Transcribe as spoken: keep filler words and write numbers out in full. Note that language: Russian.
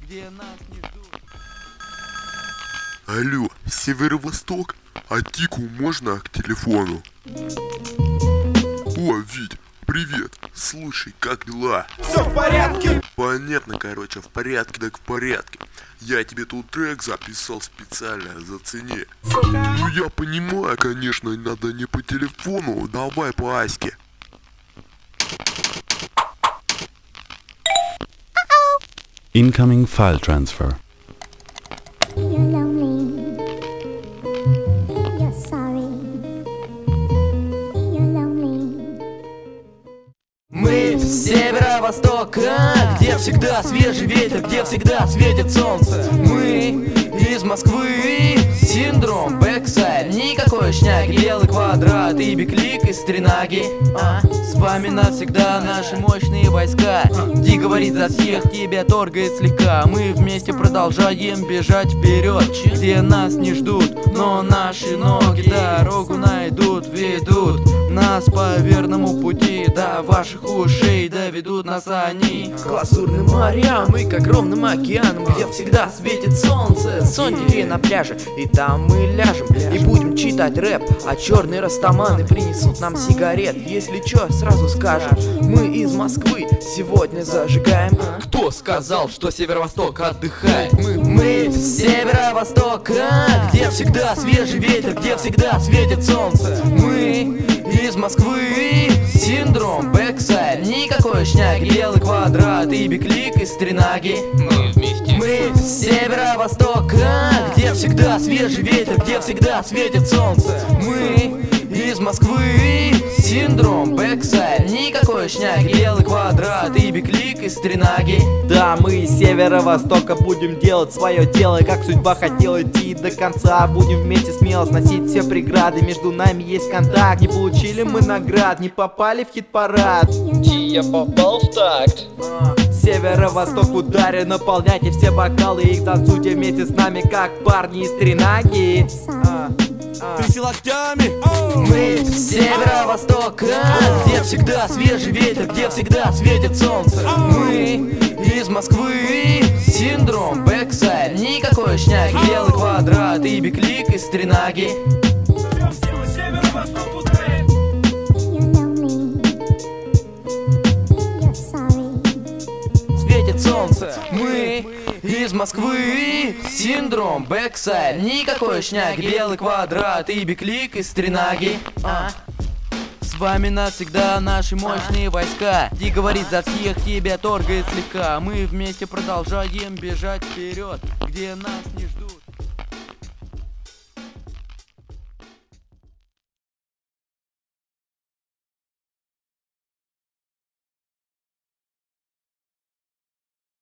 где нас не ждут. Алло, Северо-Восток? А Тику можно к телефону? О, Вить, привет. Слушай, как дела? Все в порядке. Понятно, короче, в порядке, так в порядке. Я тебе тут трек записал специально, зацени. Ну я понимаю, конечно, надо не по телефону, давай по Аське. Incoming file transfer. You're lonely. You're sorry. You're lonely. Мы с северо-востока, где всегда свежий ветер, где всегда светит солнце. Мы из Москвы, синдром бэксайд, никакой шняги, белый квадрат и биклик из тренаги. а? С вами навсегда наши мощные войска. Ди говорит за всех, тебя торгает слегка. Мы вместе продолжаем бежать вперед, где нас не ждут, но наши ноги дорогу найдут, ведут нас по верному пути, до ваших ушей доведут нас они к лазурным морям и к огромным океанам, где всегда светит солнце. Зонтики на пляже, и там мы ляжем и будем читать рэп, а черные растаманы принесут нам сигарет. Если чё, сразу скажем, мы из Москвы сегодня зажигаем. Кто сказал, что Северо-Восток отдыхает? Мы, мы с Северо-Востока, где всегда свежий ветер, где всегда светит солнце. Мы из Москвы, синдром бэксайд, никакой шняги, белый квадрат и биклик из тренаги. Мы вместе. Мы с Северо-Востока, где всегда свежий ветер, где всегда светит солнце. Мы из Москвы, синдром бэксайд, никакой шняги, белый квадрат и биклик из тренаги. Да, мы из Северо-Востока будем делать свое дело, как судьба хотела, идти до конца. Будем вместе смело сносить все преграды, между нами есть контакт. Не получили мы наград, не попали в хит-парад. Я попал в такт. Северо-Восток в ударе, наполняйте все бокалы и танцуйте вместе с нами, как парни из тренаги. Тряси локтями. Мы с Северо-Востока, где всегда свежий ветер, где всегда светит солнце. Мы из Москвы, синдром бэксайд, никакой шняги, белый квадрат и биклик из тренаги. You're lonely. You're sorry. Светит солнце. Мы из Москвы, синдром бэксайд, никакой шняги, белый квадрат и биклик из тренаги. а? С вами навсегда наши мощные войска. Ди говорит за всех, тебя торгает слегка. Мы вместе продолжаем бежать вперед, где нас не ждут.